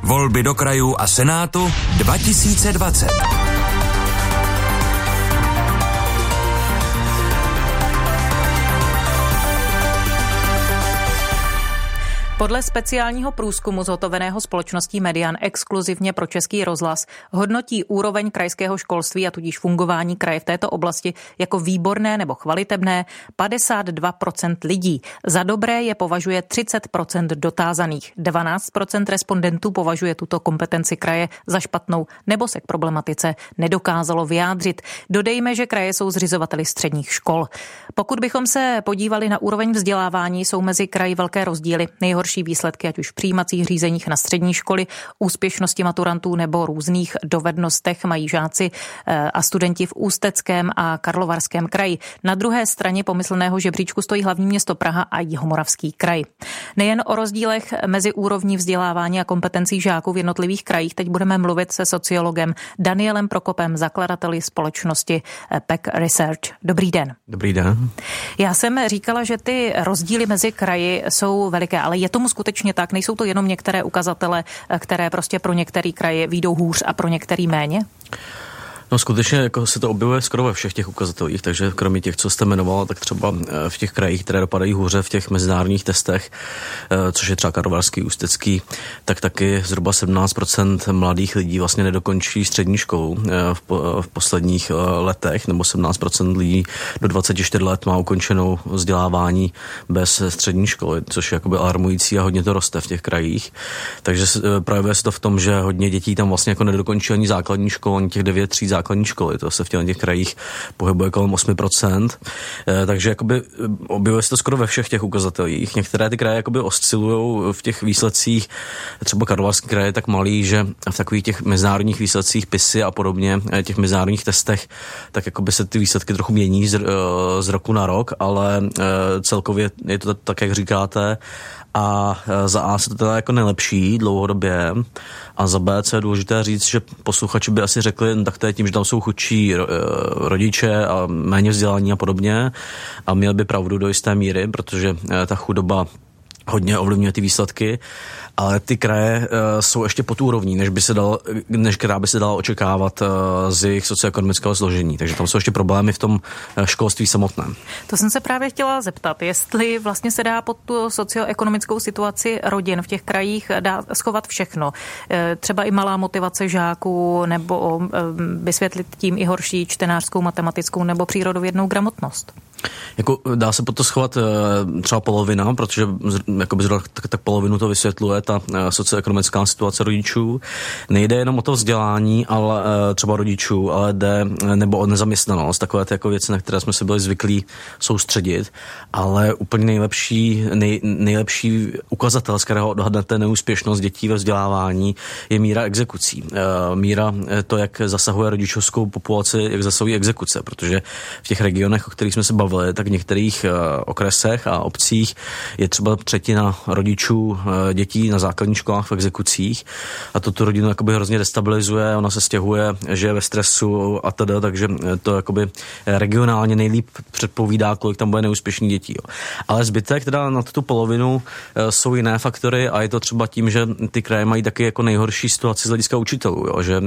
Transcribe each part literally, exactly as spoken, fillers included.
Volby do krajů a senátu dva tisíce dvacet. Podle speciálního průzkumu zhotoveného společností Median exkluzivně pro Český rozhlas hodnotí úroveň krajského školství a tudíž fungování kraje v této oblasti jako výborné nebo chvalitebné padesát dva procent lidí. Za dobré je považuje třicet procent dotázaných. dvanáct procent respondentů považuje tuto kompetenci kraje za špatnou nebo se k problematice nedokázalo vyjádřit. Dodejme, že kraje jsou zřizovateli středních škol. Pokud bychom se podívali na úroveň vzdělávání, jsou mezi kraji velké rozdíly. Nejhorší výsledky, ať už v přijímacích řízeních na střední školy, úspěšnosti maturantů nebo různých dovednostech mají žáci a studenti v Ústeckém a Karlovarském kraji. Na druhé straně pomyslného žebříčku stojí hlavní město Praha a Jihomoravský kraj. Nejen o rozdílech mezi úrovní vzdělávání a kompetencí žáků v jednotlivých krajích teď budeme mluvit se sociologem Danielem Prokopem, zakladateli společnosti P E C Research. Dobrý den. Dobrý den. Já jsem říkala, že ty rozdíly mezi kraji jsou veliké, ale je tomu skutečně tak? Nejsou to jenom některé ukazatele, které prostě pro některý kraje vyjdou hůř a pro některý méně? No skutečně jako se to objevuje skoro ve všech těch ukazatelích, takže kromě těch, co jste jmenovala, tak třeba v těch krajích, které dopadají hůře v těch mezinárodních testech, což je třeba Karlovarský, Ústecký, tak taky zhruba sedmnáct procent mladých lidí vlastně nedokončí střední školu v, po, v posledních letech, nebo sedmnáct procent lidí do dvacet čtyři let má ukončenou vzdělávání bez střední školy, což je jakoby alarmující a hodně to roste v těch krajích. Takže projevuje se to v tom, že hodně dětí tam vlastně jako nedokončí ani základní školu, ani těch devět tříd základní školy. To se v těch krajích pohybuje kolem osm procent. E, takže jakoby objevuje se to skoro ve všech těch ukazatelích. Některé ty kraje jakoby oscilují v těch výsledcích. Třeba Karlovarský kraj je tak malý, že v takových těch mezinárodních výsledcích P I S Y a podobně, těch mezinárodních testech, tak jakoby se ty výsledky trochu mění z, z roku na rok, ale e, celkově je to tak, jak říkáte. A za A se to teda jako nelepší dlouhodobě a za B, co je důležité říct, že posluchači by asi řekli, no tak to je tím, že tam jsou chudší rodiče a méně vzdělání a podobně a měli by pravdu do jisté míry, protože ta chudoba hodně ovlivňuje ty výsledky, ale ty kraje uh, jsou ještě pod úrovní, než by se dal, než která by se dala očekávat uh, z jejich socioekonomického složení. Takže tam jsou ještě problémy v tom školství samotném. To jsem se právě chtěla zeptat, jestli vlastně se dá pod tu socioekonomickou situaci rodin v těch krajích dá schovat všechno. Třeba i malá motivace žáků, nebo vysvětlit tím i horší čtenářskou, matematickou nebo přírodovědnou gramotnost. Jako dá se pod to schovat třeba polovina, protože jakoby tak, tak polovinu to vysvětluje ta socioekonomická situace rodičů. Nejde jenom o to vzdělání, ale třeba rodičů, ale jde nebo o nezaměstnanost, takové ty jako věci, na které jsme se byli zvyklí soustředit, ale úplně nejlepší, nej, nejlepší ukazatel, z kterého odhadnete neúspěšnost dětí ve vzdělávání, je míra exekucí. Míra to, jak zasahuje rodičovskou populaci, jak zasahují exekuce, protože v těch regionech, o kterých jsme se bavili, tak v některých okresech a obcích je třeba třetina rodičů dětí na základních školách v exekucích a to tu rodinu jakoby hrozně destabilizuje, ona se stěhuje, že je ve stresu a teda, takže to jakoby regionálně nejlíp předpovídá, kolik tam bude neúspěšných dětí. Jo. Ale zbytek, teda na tu polovinu, jsou jiné faktory a je to třeba tím, že ty kraje mají taky jako nejhorší situaci z hlediska učitelů, jo, že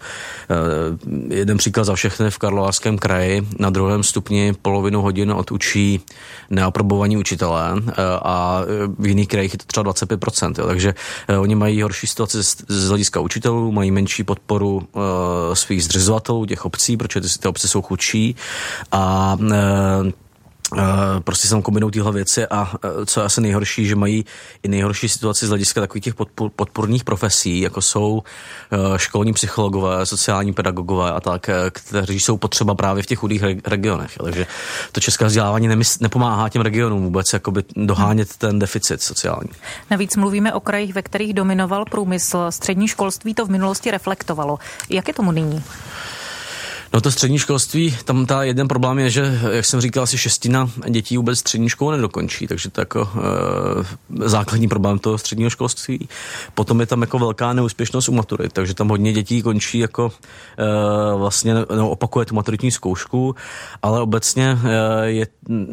jeden příklad za všechny v Karlovarském kraji na druhém stupni polovinu hodin odučí neaprobovaní učitelé a v jiných krajích je to třeba dvacet pět procent. Jo. Takže oni mají horší situaci z, z hlediska učitelů, mají menší podporu uh, svých zřizovatelů, těch obcí, protože ty, ty obce jsou chudší a uh, Uh, prostě se tam kombinují tyhle věci a uh, co je asi nejhorší, že mají i nejhorší situaci z hlediska takových těch podpor, podporných profesí, jako jsou uh, školní psychologové, sociální pedagogové a tak, kteří jsou potřeba právě v těch chudých re- regionech. Takže to české vzdělávání nemysl- nepomáhá těm regionům vůbec jakoby dohánět ten deficit sociální. Navíc mluvíme o krajích, ve kterých dominoval průmysl. Střední školství to v minulosti reflektovalo. Jak je tomu nyní? No to střední školství, tam ta jeden problém je, že, jak jsem říkal, asi šestina dětí vůbec střední školu nedokončí, takže to je jako e, základní problém toho středního školství. Potom je tam jako velká neúspěšnost u maturit, takže tam hodně dětí končí jako e, vlastně, no, opakuje tu maturitní zkoušku, ale obecně e, je,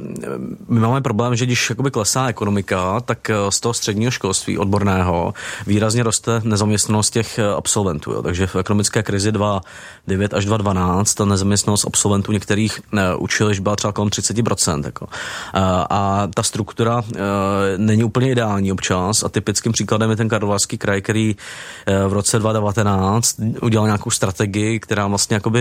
my máme problém, že když jakoby klesá ekonomika, tak z toho středního školství odborného výrazně roste nezaměstnanost těch absolventů, jo. Takže v ekonomické krizi dva tisíce devět až dva tisíce dvanáct ta nezaměstnanost absolventů některých učilišť byla třeba kolem třicet procent. Jako. A, a ta struktura e, není úplně ideální občas a typickým příkladem je ten Karlovarský kraj, který e, v roce dva tisíce devatenáct udělal nějakou strategii, která vlastně jakoby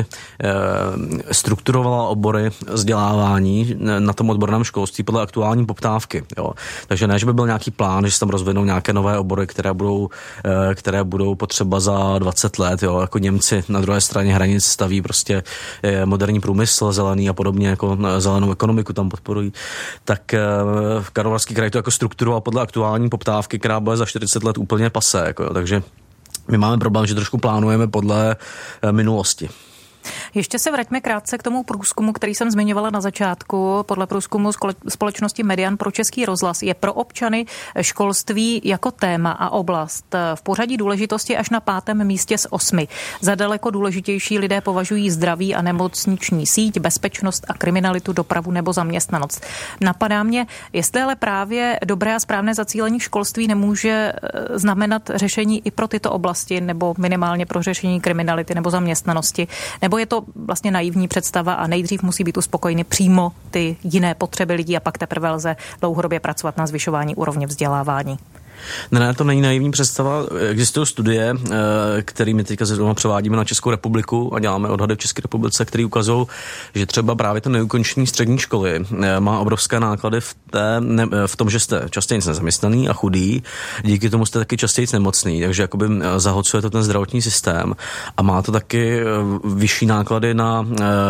e, strukturovala obory vzdělávání na tom odborném školství podle aktuální poptávky. Jo. Takže ne, že by byl nějaký plán, že se tam rozvinou nějaké nové obory, které budou, e, které budou potřeba za dvacet let, jo, jako Němci na druhé straně hranic staví prostě moderní průmysl, zelený a podobně, jako zelenou ekonomiku tam podporují, tak v Karlovarský kraj to jako strukturoval podle aktuální poptávky, která bude za čtyřicet let úplně pasé, jako, takže my máme problém, že trošku plánujeme podle minulosti. Ještě se vraťme krátce k tomu průzkumu, který jsem zmiňovala na začátku. Podle průzkumu společnosti Median pro Český rozhlas je pro občany školství jako téma a oblast v pořadí důležitosti až na pátém místě z osmi. Za daleko důležitější lidé považují zdraví a nemocniční síť, bezpečnost a kriminalitu, dopravu nebo zaměstnanost. Napadá mě, jestli ale právě dobré a správné zacílení školství nemůže znamenat řešení i pro tyto oblasti nebo minimálně pro řešení kriminality nebo zaměstnanosti, nebo je to vlastně naivní představa a nejdřív musí být uspokojeny přímo ty jiné potřeby lidí a pak teprve lze dlouhodobě pracovat na zvyšování úrovně vzdělávání. Ne, ne, to není naivní představa. Existují studie, kterými teďka zrovna převádíme na Českou republiku a děláme odhady v České republice, které ukazují, že třeba právě to neukončení střední školy má obrovské náklady v, té, ne, v tom, že jste častěji nezaměstnaný a chudý, díky tomu jste taky častěji nemocný, takže jakoby zahlcuje to ten zdravotní systém a má to taky vyšší náklady na,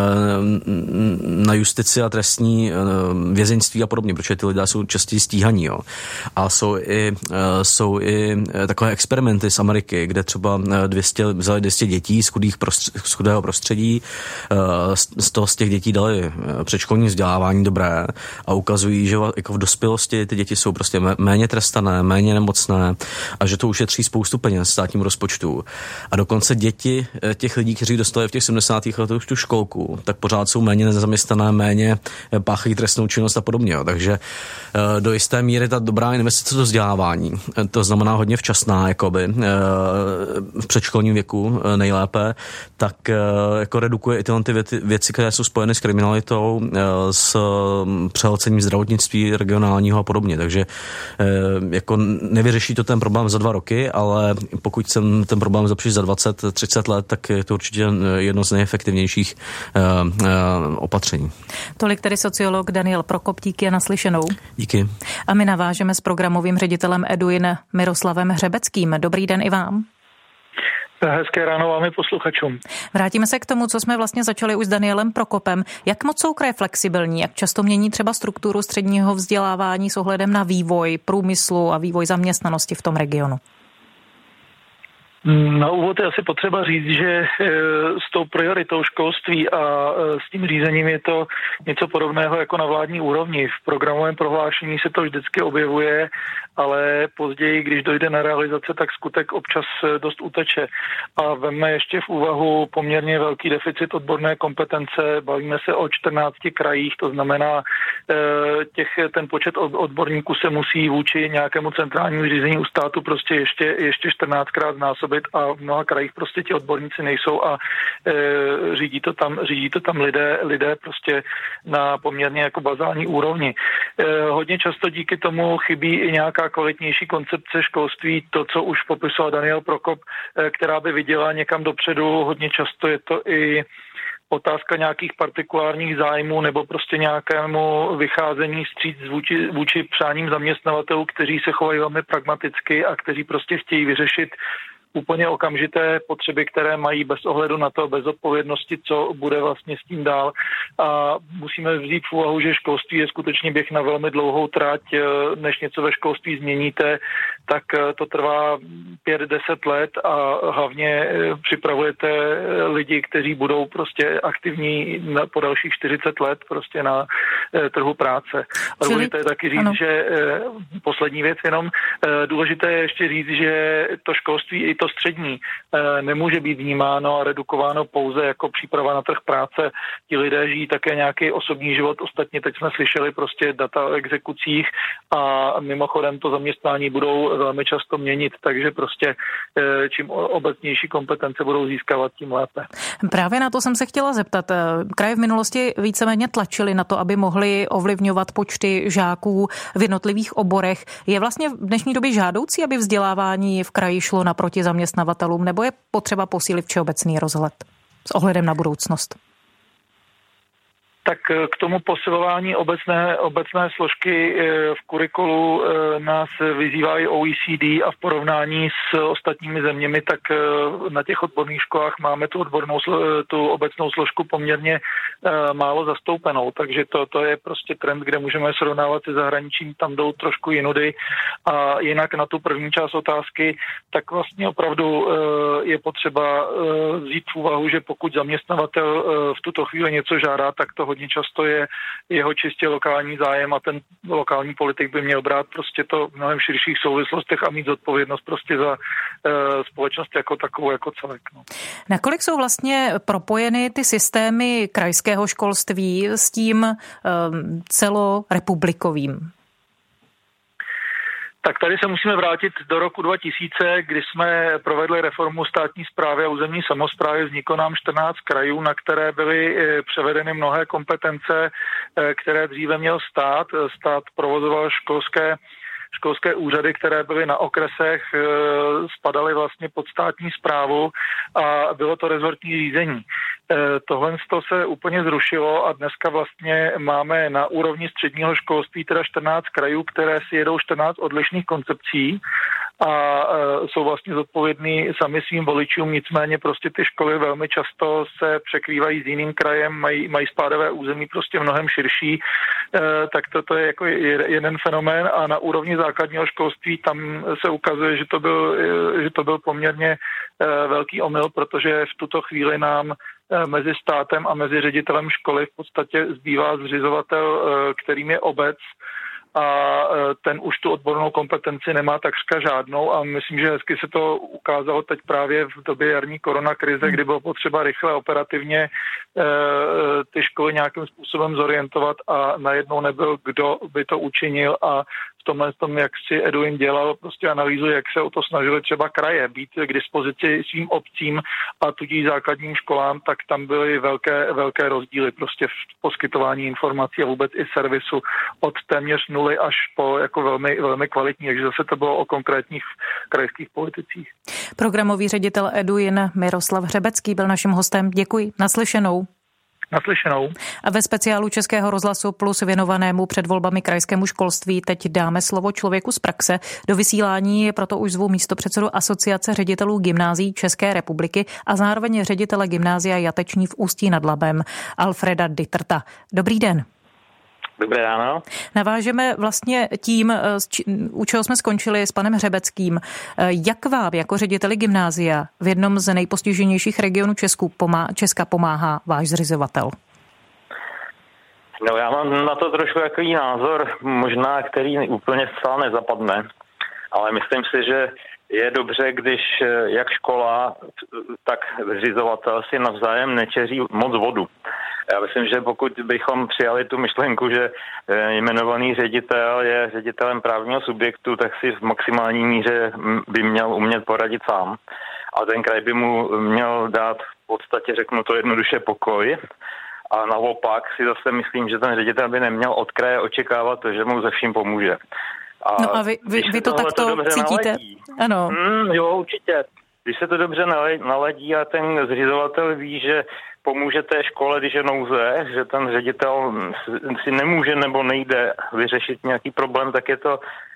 na justici a trestní vězeňství a podobně, protože ty lidé jsou častěji stíhaní. Jo. A jsou i jsou i takové experimenty z Ameriky, kde třeba dvě stě, vzali dvě stě dětí z, chudých prostř, z chudého prostředí, z toho z těch dětí dali předškolní vzdělávání dobré a ukazují, že jako v dospělosti ty děti jsou prostě méně trestané, méně nemocné a že to ušetří spoustu peněz státním rozpočtu. A dokonce děti těch lidí, kteří dostali v těch sedmdesátých letech už tu školku, tak pořád jsou méně nezaměstnané, méně páchají trestnou činnost a podobně. Takže do jisté míry ta dobrá investice do vzdělávání, to znamená hodně včasná, jakoby, v předškolním věku nejlépe, tak jako redukuje i tyhle ty věci, které jsou spojeny s kriminalitou, s přehlcením zdravotnictví regionálního a podobně. Takže jako nevyřeší to ten problém za dva roky, ale pokud jsem ten problém zapřít za dvacet třicet let, tak je to určitě jedno z nejefektivnějších opatření. Tolik tedy sociolog Daniel Prokop, díky a naslyšenou. Díky. A my navážeme s programovým ředitelem Eduin Miroslavem Hřebeckým. Dobrý den i vám. Hezké ráno vám i posluchačům. Vrátíme se k tomu, co jsme vlastně začali už s Danielem Prokopem. Jak moc jsou kraje flexibilní? Jak často mění třeba strukturu středního vzdělávání s ohledem na vývoj průmyslu a vývoj zaměstnanosti v tom regionu? Na úvod je asi potřeba říct, že s tou prioritou školství a s tím řízením je to něco podobného jako na vládní úrovni. V programovém prohlášení se to vždycky objevuje, ale později, když dojde na realizace, tak skutek občas dost uteče. A veme ještě v úvahu poměrně velký deficit odborné kompetence. Bavíme se o čtrnácti krajích, to znamená, těch, ten počet odborníků se musí vůči nějakému centrálnímu řízení u státu prostě ještě, ještě čtrnáctkrát znásobit a v mnoha krajích prostě ti odborníci nejsou a e, řídí to tam, řídí to tam lidé, lidé prostě na poměrně jako bazální úrovni. E, hodně často díky tomu chybí i nějaká kvalitnější koncepce školství, to, co už popisoval Daniel Prokop, e, která by viděla někam dopředu. Hodně často je to i otázka nějakých partikulárních zájmů nebo prostě nějakému vycházení vstříc vůči, vůči přáním zaměstnavatelů, kteří se chovají velmi pragmaticky a kteří prostě chtějí vyřešit úplně okamžité potřeby, které mají bez ohledu na to, bez odpovědnosti, co bude vlastně s tím dál. A musíme vzít v úvahu, že školství je skutečně běh na velmi dlouhou trať, než něco ve školství změníte, tak to trvá pět deset let a hlavně připravujete lidi, kteří budou prostě aktivní na, po dalších čtyřicet let prostě na eh, trhu práce. A Čili, důležité je taky říct, ano. že eh, poslední věc jenom, eh, důležité je ještě říct, že to školství i to střední eh, nemůže být vnímáno a redukováno pouze jako příprava na trh práce. Ti lidé žijí také nějaký osobní život. Ostatně teď jsme slyšeli prostě data o exekucích a mimochodem to zaměstnání budou velmi často měnit, takže prostě eh, čím obecnější kompetence budou získávat, tím lépe. Právě na to jsem se chtěla zeptat. Kraje v minulosti víceméně tlačily na to, aby mohly ovlivňovat počty žáků v jednotlivých oborech. Je vlastně v dnešní době žádoucí, aby vzdělávání v kraji šlo naproti zaměstnavatelům, nebo je potřeba posílit všeobecný rozhled s ohledem na budoucnost? Tak k tomu posilování obecné, obecné složky v kurikulu nás vyzývá i O E C D a v porovnání s ostatními zeměmi, tak na těch odborných školách máme tu odbornou, tu obecnou složku poměrně málo zastoupenou, takže to, to je prostě trend, kde můžeme srovnávat se zahraničím, tam jdou trošku jinudy a jinak na tu první část otázky, tak vlastně opravdu je potřeba vzít v úvahu, že pokud zaměstnavatel v tuto chvíli něco žádá, tak to hodně často je jeho čistě lokální zájem a ten lokální politik by měl brát prostě to v mnohem širších souvislostech a mít zodpovědnost prostě za uh, společnost jako takovou, jako celek. No. Nakolik jsou vlastně propojeny ty systémy krajského školství s tím um, celorepublikovým? Tak tady se musíme vrátit do roku dva tisíce, kdy jsme provedli reformu státní správy a územní samosprávy. Vzniklo nám čtrnáct krajů, na které byly převedeny mnohé kompetence, které dříve měl stát. Stát provozoval školské školské úřady, které byly na okresech, spadaly vlastně pod státní správu a bylo to rezortní řízení. Tohle se úplně zrušilo a dneska vlastně máme na úrovni středního školství teda čtrnáct krajů, které si jedou čtrnáct odlišných koncepcí a jsou vlastně zodpovědní sami svým voličům, nicméně prostě ty školy velmi často se překrývají s jiným krajem, mají, mají spádové území prostě mnohem širší, tak to, to je jako jeden fenomén a na úrovni základního školství tam se ukazuje, že to byl, že to byl poměrně velký omyl, protože v tuto chvíli nám mezi státem a mezi ředitelem školy v podstatě zbývá zřizovatel, kterým je obec, a ten už tu odbornou kompetenci nemá takřka žádnou a myslím, že hezky se to ukázalo teď právě v době jarní koronakrize, kdy bylo potřeba rychle operativně ty školy nějakým způsobem zorientovat a najednou nebyl, kdo by to učinil a v tomhle tom, jak si Eduin dělal prostě analýzu, jak se o to snažili třeba kraje být k dispozici svým obcím a tudíž základním školám, tak tam byly velké, velké rozdíly prostě v poskytování informací a vůbec i servisu od téměř nuly až po jako velmi, velmi kvalitní, takže zase to bylo o konkrétních krajských politicích. Programový ředitel Eduin Miroslav Hřebecký byl naším hostem. Děkuji. Naslyšenou. Naslyšenou. A ve speciálu Českého rozhlasu Plus věnovanému před volbami krajskému školství teď dáme slovo člověku z praxe. Do vysílání proto už zvu místopředsedu Asociace ředitelů gymnázií České republiky a zároveň ředitele gymnázia Jateční v Ústí nad Labem Alfreda Dittrta. Dobrý den. Dobré ráno. Navážeme vlastně tím, u čeho jsme skončili s panem Hřebeckým. Jak vám jako řediteli gymnázia v jednom z nejpostiženějších regionů Česku pomá- Česka pomáhá váš zřizovatel? No já mám na to trošku takový názor, možná který úplně zcela nezapadne, ale myslím si, že je dobře, když jak škola, tak zřizovatel si navzájem nečeří moc vodu. Já myslím, že pokud bychom přijali tu myšlenku, že jmenovaný ředitel je ředitelem právního subjektu, tak si v maximální míře by měl umět poradit sám. A ten kraj by mu měl dát v podstatě, řeknu to jednoduše, pokoj. A naopak si zase myslím, že ten ředitel by neměl od kraje očekávat to, že mu ze vším pomůže. A no a vy, vy, vy to takto cítíte? Naladí, ano. Hmm, jo, určitě. Když se to dobře naladí a ten zřizovatel ví, že pomůže té škole, když je nouze, že ten ředitel si nemůže nebo nejde vyřešit nějaký problém, tak je to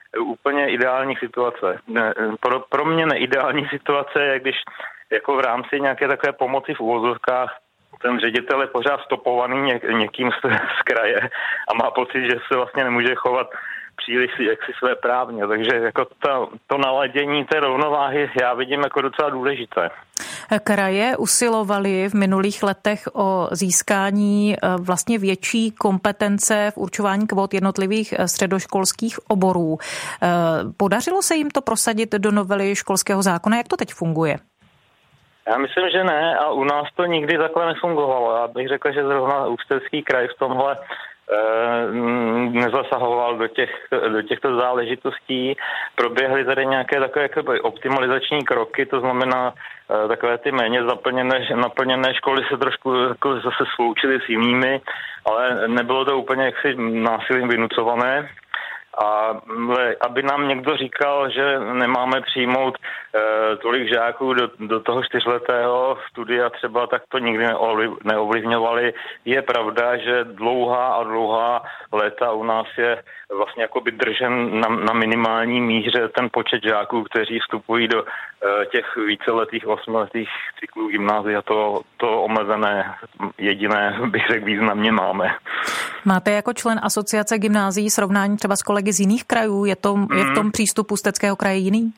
úplně ideální situace. Pro, pro mě neideální situace je, když jako v rámci nějaké takové pomoci v uvozovkách ten ředitel je pořád stopovaný něk, někým z, z kraje a má pocit, že se vlastně nemůže chovat příliš jaksi své právně. Takže jako to, to naladění té rovnováhy já vidím jako docela důležité. Kraje usilovaly v minulých letech o získání vlastně větší kompetence v určování kvót jednotlivých středoškolských oborů. Podařilo se jim to prosadit do novely školského zákona? Jak to teď funguje? Já myslím, že ne a u nás to nikdy takhle nefungovalo. Já bych řekl, že zrovna Ústecký kraj v tomhle e, nezasahoval do, těch, do těchto záležitostí. Proběhly tady nějaké takové jakoby optimalizační kroky, to znamená e, takové ty méně zaplněné, naplněné školy se trošku jako zase sloučily s jinými, ale nebylo to úplně jaksi násilím vynucované. A aby nám někdo říkal, že nemáme přijmout e, tolik žáků do, do toho čtyřletého studia třeba, tak to nikdy neovlivňovali. Je pravda, že dlouhá a dlouhá léta u nás je vlastně jakoby držen na, na minimální míře ten počet žáků, kteří vstupují do e, těch víceletých, osmiletých cyklů gymnázia. To, to omezené jediné, bych řekl, významně máme. Máte jako člen asociace gymnázií srovnání třeba s kolegy z jiných krajů? Je, to, je v tom přístup Ústeckého kraje jiný?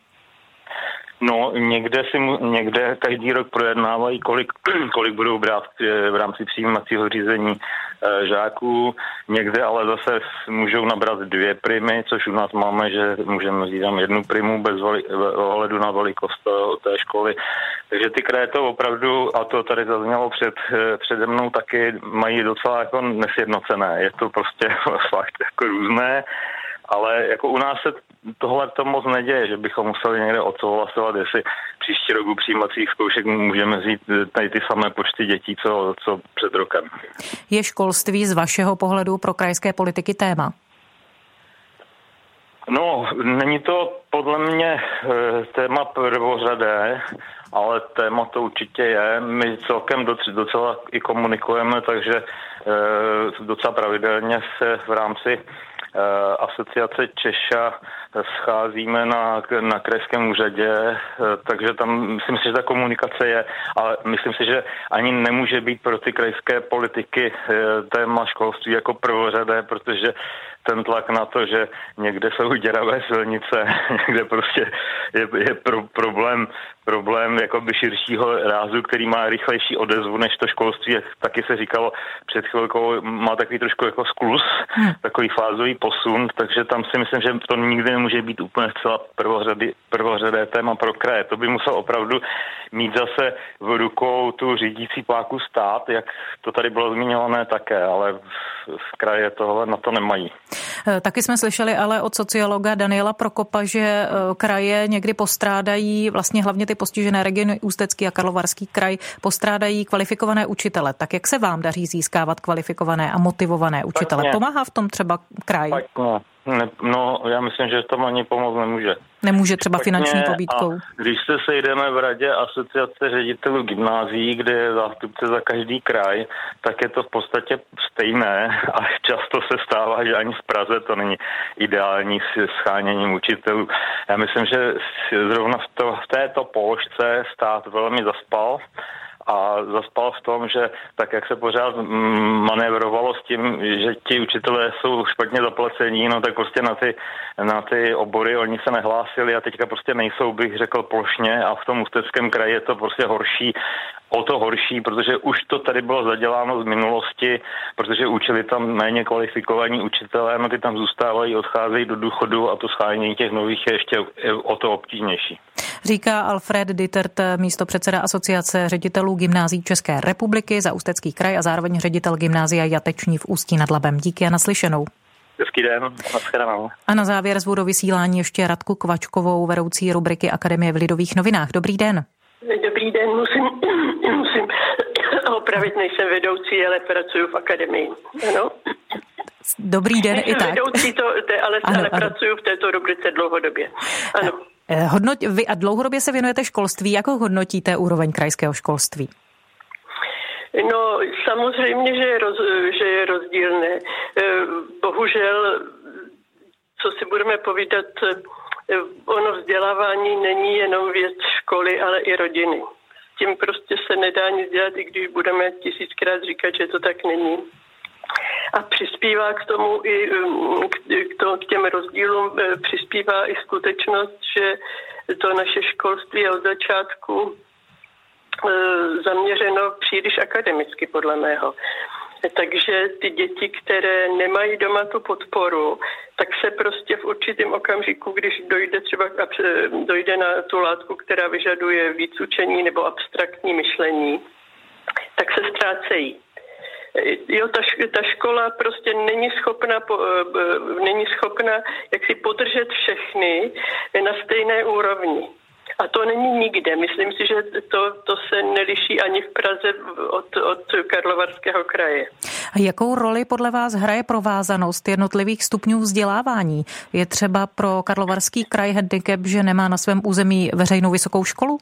No, někde si někde každý rok projednávají, kolik, kolik budou brát v rámci přijímacího řízení žáků. Někde ale zase můžou nabrat dvě primy, což u nás máme, že můžeme vzít tam jednu primu bez ohledu na velikost té školy. Takže ty kraje to opravdu, a to tady zaznělo před, přede mnou, taky mají docela jako nesjednocené. Je to prostě fakt jako různé. Ale jako u nás se tohle to moc neděje, že bychom museli někde odsouhlasovat, jestli příští rok u přijímacích zkoušek můžeme vzít tady ty samé počty dětí, co, co před rokem. Je školství z vašeho pohledu pro krajské politiky téma? No, není to podle mě téma prvořadé, ale téma to určitě je. My celkem docela i komunikujeme, takže docela pravidelně se v rámci asociace Češa scházíme na, na krajském úřadě, takže tam myslím si, že ta komunikace je, ale myslím si, že ani nemůže být pro ty krajské politiky téma školství jako prvořadé, protože ten tlak na to, že někde jsou děravé silnice, někde prostě je, je pro, problém, problém jakoby širšího rázu, který má rychlejší odezvu než to školství, jak taky se říkalo před chvilkou, má takový trošku jako skluz, hmm. takový fázový posun, takže tam si myslím, že to nikdy nemůže být úplně zcela prvořady, prvořadé téma pro kraje. To by musel opravdu mít zase v rukou tu řídící páku stát, jak to tady bylo zmiňované také, ale v kraje tohle na to nemají. Taky jsme slyšeli ale od sociologa Daniela Prokopa, že kraje někdy postrádají, vlastně hlavně ty postižené regiony Ústecký a Karlovarský kraj, postrádají kvalifikované učitele. Tak jak se vám daří získávat kvalifikované a motivované učitele? Pomáhá v tom třeba kraj? Ne, no, já myslím, že to ani pomoct nemůže. Nemůže třeba Špatně, finanční pobídkou. Když se sejdeme v radě asociace ředitelů gymnázií, kde je zástupce za každý kraj, tak je to v podstatě stejné a často se stává, že ani v Praze to není ideální s scháněním učitelů. Já myslím, že zrovna v, to, v této položce stát velmi zaspal. A zaspal v tom, že tak, jak se pořád manévrovalo s tím, že ti učitelé jsou špatně zaplacení, no tak prostě na ty, na ty obory oni se nehlásili a teďka prostě nejsou, bych řekl, plošně a v tom Ústeckém kraji je to prostě horší, o to horší, protože už to tady bylo zaděláno z minulosti, protože učili tam méně kvalifikovaní učitelé, no ty tam zůstávají, odcházejí do důchodu a to schánění těch nových je ještě o to obtížnější. Říká Alfred Dittert, místopředseda asociace ředitelů gymnázií České republiky za Ústecký kraj a zároveň ředitel gymnázia Jateční v Ústí nad Labem. Díky a naslyšenou. Hezký den, nashledanou. A na závěr z vodovysílání ještě Radku Kvačkovou, vedoucí rubriky Akademie v Lidových novinách. Dobrý den. Dobrý den, musím, musím opravit, nejsem vedoucí, ale pracuji v akademii. Ano. Dobrý den nejsem i tak. vedoucí, to, ale, ano, ale ano. pracuji v této rubrice dlouhodobě. Ano. Hodnot, vy a dlouhodobě se věnujete školství. Jak hodnotíte úroveň krajského školství? No, samozřejmě, že je, roz, že je rozdílné. Bohužel, co si budeme povídat, ono vzdělávání není jenom věc školy, ale i rodiny. S tím prostě se nedá nic dělat, i když budeme tisíckrát říkat, že to tak není. A přispívá k tomu i k, to, k těm rozdílům přispívá i skutečnost, že to naše školství je od začátku zaměřeno příliš akademicky, podle mého. Takže ty děti, které nemají doma tu podporu, tak se prostě v určitém okamžiku, když dojde třeba dojde na tu látku, která vyžaduje víc učení nebo abstraktní myšlení, tak se ztrácejí. Jo, ta, ta škola prostě není schopna, není schopna jak si podržet všechny na stejné úrovni. A to není nikde. Myslím si, že to, to se neliší ani v Praze od, od Karlovarského kraje. A jakou roli podle vás hraje provázanost jednotlivých stupňů vzdělávání? Je třeba pro Karlovarský kraj handicap, že nemá na svém území veřejnou vysokou školu?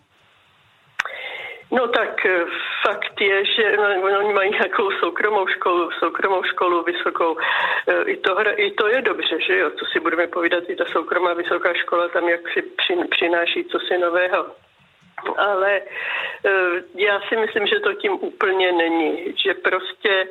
No tak fakt je, že oni mají nějakou soukromou školu, soukromou školu vysokou. I to, I to je dobře, že jo, co si budeme povídat, i ta soukromá vysoká škola tam jak si přináší cosi nového. Ale já si myslím, že to tím úplně není, že prostě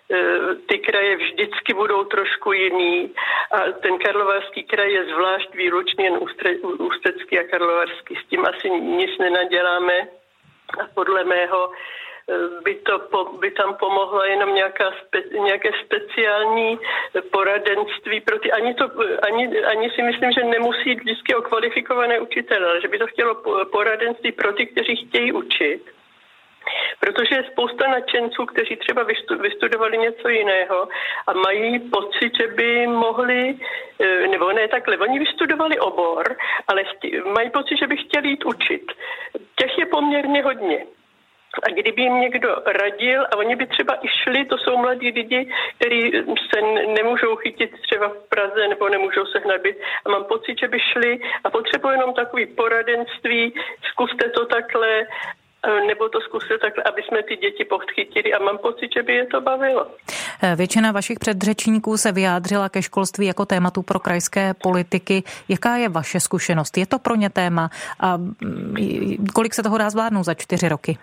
ty kraje vždycky budou trošku jiný a ten Karlovarský kraj je zvlášť výlučný, jen Ústecký a Karlovarský, s tím asi nic nenaděláme. A podle mého by, to, by tam pomohlo jenom nějaká spe, nějaké speciální poradenství pro ty. Ani, to, ani, ani si myslím, že nemusí jít vždycky o kvalifikované učitele, ale že by to chtělo poradenství pro ty, kteří chtějí učit. Protože je spousta nadšenců, kteří třeba vystudovali něco jiného a mají pocit, že by mohli, nebo ne takhle, oni vystudovali obor, ale mají pocit, že by chtěli jít učit. Těch je poměrně hodně. A kdyby jim někdo radil a oni by třeba i šli, to jsou mladí lidi, kteří se nemůžou chytit třeba v Praze nebo nemůžou sehnat byt a mám pocit, že by šli a potřebují jenom takový poradenství, zkuste to takhle, nebo to zkusit takhle, aby jsme ty děti podchytili a mám pocit, že by je to bavilo. Většina vašich předřečníků se vyjádřila ke školství jako tématu pro krajské politiky. Jaká je vaše zkušenost? Je to pro ně téma? A kolik se toho dá zvládnout za čtyři roky?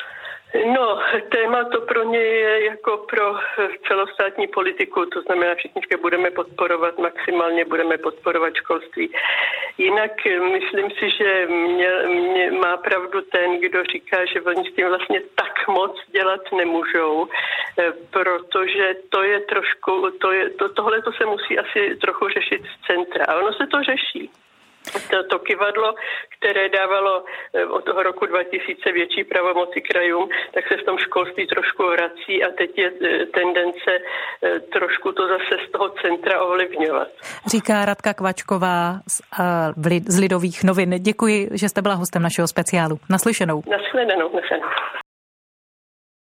No, téma to pro ně je jako pro celostátní politiku, to znamená všichni budeme podporovat, maximálně budeme podporovat školství. Jinak myslím si, že mě, mě má pravdu ten, kdo říká, že oni s tím vlastně tak moc dělat nemůžou, protože to je trošku, to je, to, tohle to se musí asi trochu řešit z centra. A ono se to řeší. To, to kyvadlo, které dávalo od toho roku dva tisíce větší pravomoci krajům, tak se v tom školství trošku vrací a teď je tendence trošku to zase z toho centra ovlivňovat. Říká Radka Kvačková z, z Lidových novin. Děkuji, že jste byla hostem našeho speciálu. Naslyšenou. Nashledanou. Nashledanou.